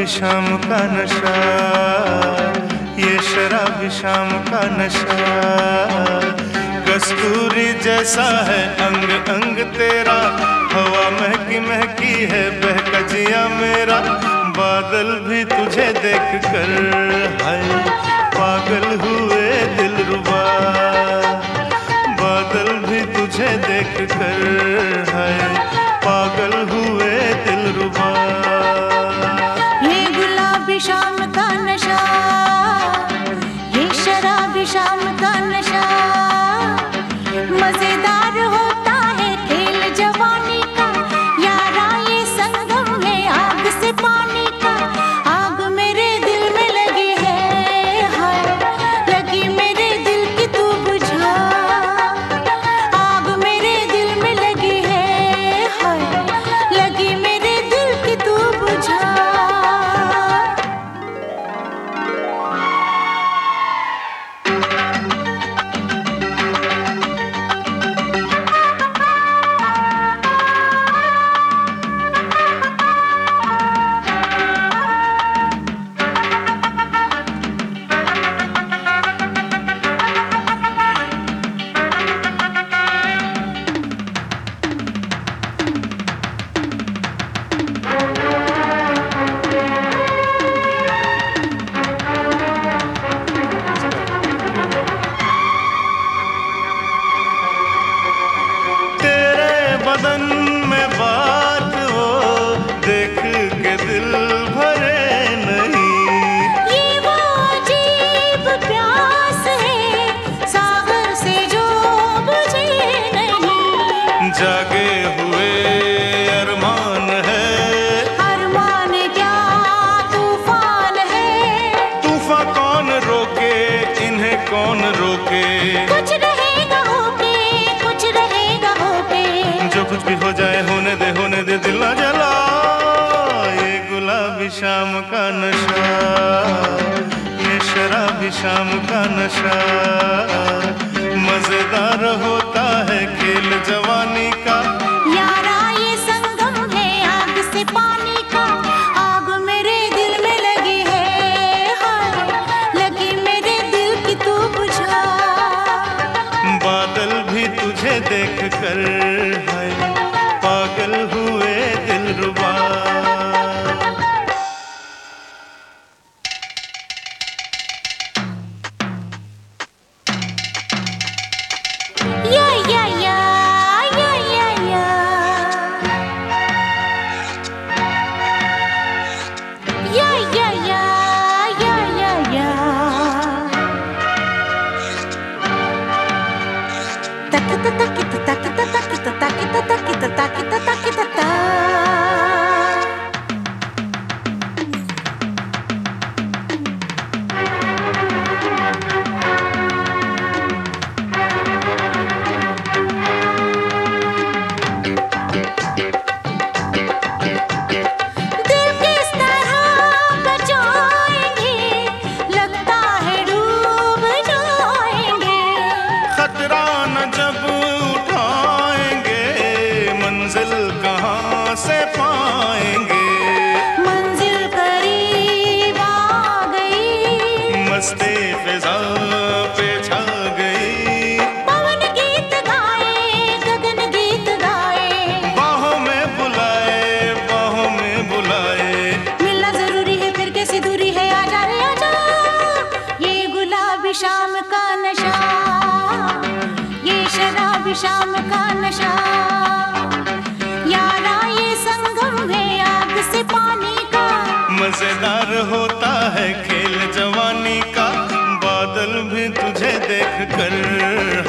शराबी शाम का नशा, ये शराबी शाम का नशा। कस्तूरी जैसा है अंग अंग तेरा, हवा महकी महकी है बहका जिया मेरा। बादल भी तुझे देख कर हाय पागल हुए दिलरुबा, बादल भी तुझे देख कर हाय पागल हुए दिलरुबा। ये गुलाबी शाम का नशा, ये शराबी शाम का नशा। मजेदार होता है खेल जवानी का, यारा ये संगम है आग से पानी का। आग मेरे दिल में लगी है हाय, लगी मेरे दिल की तू बुझा। आग मेरे दिल में लगी है हाय, लगी मेरे दिल की तू बुझा। बदन में बात वो देख के दिल भरे नहीं। ये वो अजीब प्यास है सागर से जो बुझे नहीं। जागे हुए अरमान है, अरमान क्या तूफान है। तूफान कौन रोके इन्हें कौन रोके। कुछ रहेगा होके, कुछ रहेगा होके। जो कुछ भी हो जाए होने दे दिल ना जला। ये गुलाबी शाम का नशा, ये शराबी शाम का नशा। मजेदार होता है खेल जवानी का, यारा ये संगम है आग से पानी का। आग मेरे दिल में लगी है हाय, लगी मेरे दिल की तू बुझा। बादल भी तुझे देख कर हाय पागल हुए दिलरुबा। या या या या या या या या या या या तक तक तक तक तक तक तक तक तक तक तक। दिल किस तरह बचाएंगे, लगता है डूब जाएंगे। खतरा न जब उठाएंगे, मंजिल कहाँ से पाएंगे। मंजिल करीब आ गई, मस्ती फिजा पे छा गई। पवन गीत गाए, गगन गीत गाए। बाहों में बुलाए, बाहों में बुलाए। मिलना जरूरी है फिर कैसी दूरी है, आजा रे आजा। ये गुलाबी शाम का नशा, ये शराबी शाम का नशा। यारा ये संगम है आग से पानी का। मजेदार होता है खेल जवानी का, बादल भी तुझे देख कर